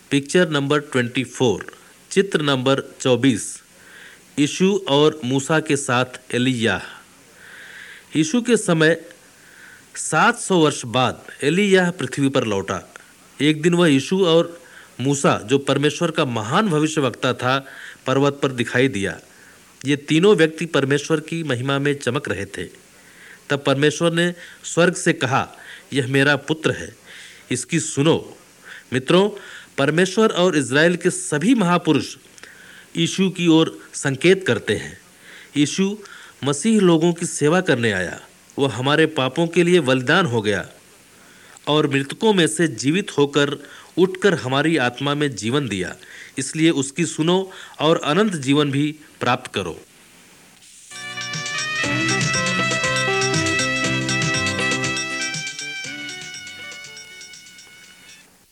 Picture number 24, चित्र number 24, यीशु और मूसा के साथ एलिय्याह। यीशु के समय 700 वर्ष बाद एलिय्याह पृथ्वी पर लौटा। एक दिन वह यीशु और मूसा, जो परमेश्वर का महान भविष्यवक्ता था, पर्वत पर दिखाई दिया। ये तीनों व्यक्ति परमेश्वर की महिमा में चमक रहे थे। तब परमेश्वर ने स्वर्ग से कहा, यह मेरा पुत्र है, इसकी सुनो। मित्रों, परमेश्वर और इज़राइल के सभी महापुरुष यीशु की ओर संकेत करते हैं। यीशु मसीह लोगों की सेवा करने आया। वह हमारे पापों के लिए बलिदान हो गया और मृतकों में से जीवित होकर उठकर हमारी आत्मा में जीवन दिया। इसलिए उसकी सुनो और अनंत जीवन भी प्राप्त करो।